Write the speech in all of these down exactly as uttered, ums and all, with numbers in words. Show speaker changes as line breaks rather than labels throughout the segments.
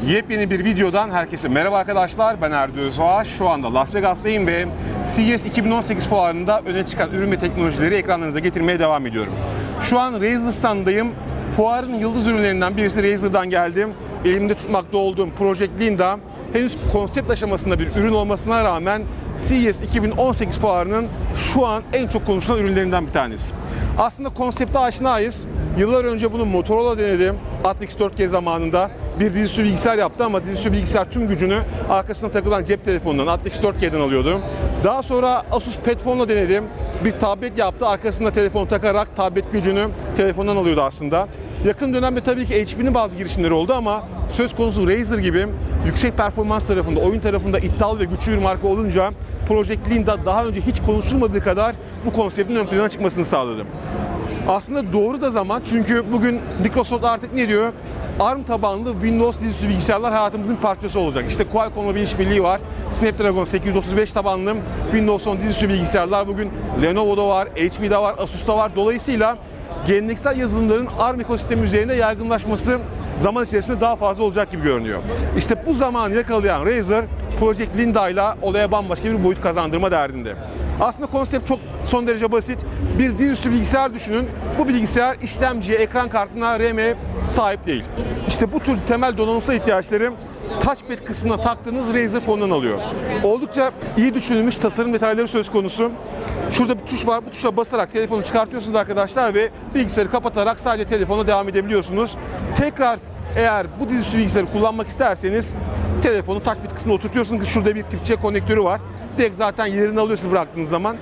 Yepyeni bir videodan herkese merhaba arkadaşlar. Ben Erdi Özağ. Şu anda Las Vegas'tayım ve C E S iki bin on sekiz fuarında öne çıkan ürün ve teknolojileri ekranlarınıza getirmeye devam ediyorum. Şu an Razer standındayım. Fuarın yıldız ürünlerinden birisi Razer'dan geldim. Elimde tutmakta olduğum Project Linda henüz konsept aşamasında bir ürün olmasına rağmen C E S iki bin on sekiz fuarının şu an en çok konuşulan ürünlerinden bir tanesi. Aslında konsepte aşinayız. Yıllar önce bunu Motorola denedi. Atrix dört G zamanında bir dizüstü bilgisayar yaptı ama dizüstü bilgisayar tüm gücünü arkasına takılan cep telefonundan Atrix dört G'den alıyordu. Daha sonra Asus Padphone'la denedim. Bir tablet yaptı. Arkasına telefonu takarak tablet gücünü telefondan alıyordu aslında. Yakın dönemde tabii ki H P'nin bazı girişimleri oldu ama söz konusu Razer gibi yüksek performans tarafında, oyun tarafında iddialı ve güçlü bir marka olunca Project Linda daha önce hiç konuşulmadığı kadar bu konseptin ön plana çıkmasını sağladı. Aslında doğru da zaman, çünkü bugün Microsoft artık ne diyor? ARM tabanlı Windows dizüstü bilgisayarlar hayatımızın parçası olacak. İşte Qualcomm'la bir işbirliği var. Snapdragon sekiz yüz otuz beş tabanlı Windows on dizüstü bilgisayarlar bugün Lenovo'da var, H P'de var, Asus'ta var. Dolayısıyla geleneksel yazılımların ARM ekosistemi üzerinde yaygınlaşması zaman içerisinde daha fazla olacak gibi görünüyor. İşte bu zamanı yakalayan Razer, Project Linda ile olaya bambaşka bir boyut kazandırma derdinde. Aslında konsept çok son derece basit. Bir dizüstü bilgisayar düşünün. Bu bilgisayar işlemciye, ekran kartına, R A M'e sahip değil. İşte bu tür temel donanımsal ihtiyaçları touchpad kısmına taktığınız Razer fonundan alıyor. Oldukça iyi düşünülmüş tasarım detayları söz konusu. Şurada bir tuş var. Bu tuşa basarak telefonu çıkartıyorsunuz arkadaşlar ve bilgisayarı kapatarak sadece telefona devam edebiliyorsunuz. Tekrar eğer bu dizüstü bilgisayarı kullanmak isterseniz telefonu touchpad kısmına oturtuyorsunuz. Şurada bir Tip C konnektörü var. Direkt zaten yerini alıyorsunuz bıraktığınız zaman.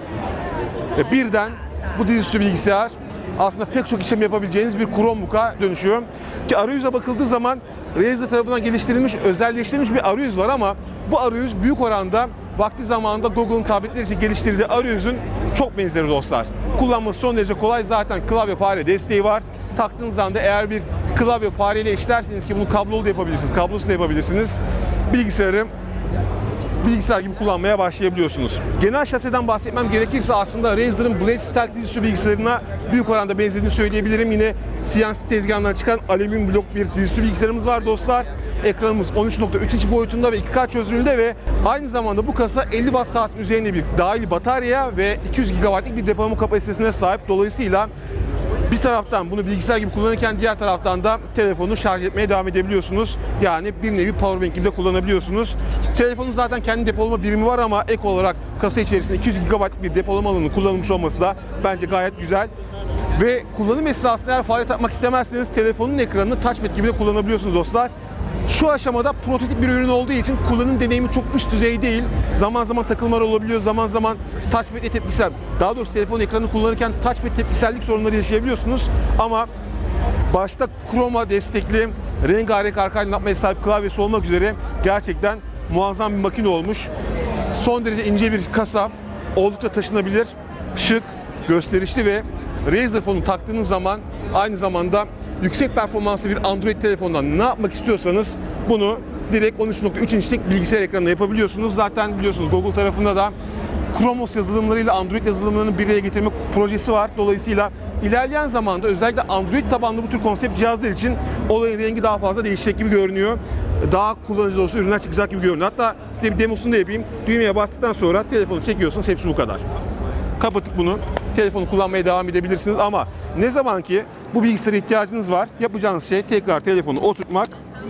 Ve birden bu dizüstü bilgisayar aslında pek çok işlem yapabileceğiniz bir Chromebook'a dönüşüyor. Ki arayüze bakıldığı zaman Razer tarafından geliştirilmiş, özelleştirilmiş bir arayüz var ama bu arayüz büyük oranda vakti zamanında Google'ın tabletleri için geliştirdiği arayüzün çok benzeri dostlar. Kullanması son derece kolay. Zaten klavye fare desteği var. Taktığınız anda eğer bir klavye fareyle işlerseniz, ki bunu kablolu da yapabilirsiniz, kablosuz da yapabilirsiniz, bilgisayarı bilgisayar gibi kullanmaya başlayabiliyorsunuz. Genel şaseden bahsetmem gerekirse aslında Razer'ın Blade Stealth dizüstü bilgisayarına büyük oranda benzediğini söyleyebilirim. Yine C N C tezgahından çıkan alüminyum blok bir dizüstü bilgisayarımız var dostlar. Ekranımız on üç nokta üç inç boyutunda ve iki K çözünürlüğünde ve aynı zamanda bu kasa elli watt saatin üzerinde bir dahili batarya ve iki yüz gigabaytlık bir depolama kapasitesine sahip. Dolayısıyla bir taraftan bunu bilgisayar gibi kullanırken diğer taraftan da telefonu şarj etmeye devam edebiliyorsunuz. Yani bir nevi powerbank gibi de kullanabiliyorsunuz. Telefonun zaten kendi depolama birimi var ama ek olarak kasa içerisinde iki yüz gigabaytlık bir depolama alanı kullanılmış olması da bence gayet güzel. Ve kullanım esnasında eğer fare takmak istemezseniz telefonun ekranını touchpad gibi de kullanabiliyorsunuz dostlar. Şu aşamada prototip bir ürün olduğu için kullanım deneyimi çok üst düzey değil. Zaman zaman takılmalar olabiliyor, zaman zaman touchpad tepkisel, daha doğrusu telefon ekranını kullanırken touchpad tepkisellik sorunları yaşayabiliyorsunuz. Ama başta Chroma destekli, rengarenk arka aydınlatmaya sahip klavyesi olmak üzere gerçekten muazzam bir makine olmuş. Son derece ince bir kasa, oldukça taşınabilir, şık, gösterişli ve Razer fonu taktığınız zaman aynı zamanda yüksek performanslı bir Android telefondan ne yapmak istiyorsanız bunu direkt on üç nokta üç inçlik bilgisayar ekranında yapabiliyorsunuz. Zaten biliyorsunuz Google tarafında da Chrome O S yazılımlarıyla Android yazılımlarını bir araya getirme projesi var. Dolayısıyla ilerleyen zamanda özellikle Android tabanlı bu tür konsept cihazlar için olayın rengi daha fazla değişecek gibi görünüyor. Daha kullanıcı dostu ürünler çıkacak gibi görünüyor. Hatta size bir demosunu da yapayım. Düğmeye bastıktan sonra telefonu çekiyorsunuz. Hepsi bu kadar. Kapatıp bunu telefonu kullanmaya devam edebilirsiniz ama ne zaman ki bu bilgisayara ihtiyacınız var, yapacağınız şey tekrar telefonu oturtmak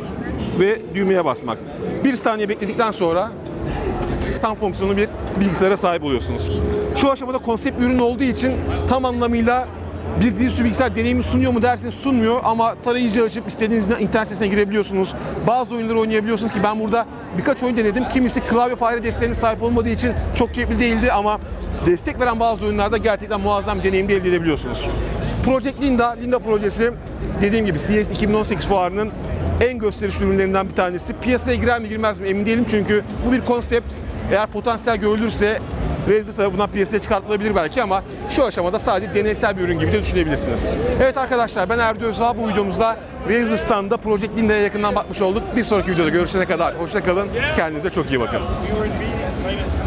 ve düğmeye basmak. Bir saniye bekledikten sonra tam fonksiyonlu bir bilgisayara sahip oluyorsunuz. Şu aşamada konsept bir ürün olduğu için tam anlamıyla bir dizüstü bilgisayar deneyimi sunuyor mu derseniz sunmuyor ama tarayıcı açıp istediğiniz internet sitesine girebiliyorsunuz. Bazı oyunları oynayabiliyorsunuz ki ben burada birkaç oyun denedim. Kimisi klavye fare desteğine sahip olmadığı için çok keyifli değildi ama destek veren bazı oyunlarda gerçekten muazzam bir deneyim de elde edebiliyorsunuz. Project Linda, Linda projesi dediğim gibi C E S iki bin on sekiz fuarının en gösterişli ürünlerinden bir tanesi. Piyasaya girer mi girmez mi emin değilim çünkü bu bir konsept. Eğer potansiyel görülürse Razer tarafından piyasaya çıkartılabilir belki ama şu aşamada sadece deneysel bir ürün gibi de düşünebilirsiniz. Evet arkadaşlar, ben Erdi Özağ. Bu videomuzda Razer standında Project Linda'ya yakından bakmış olduk. Bir sonraki videoda görüşene kadar hoşça kalın. Kendinize çok iyi bakın.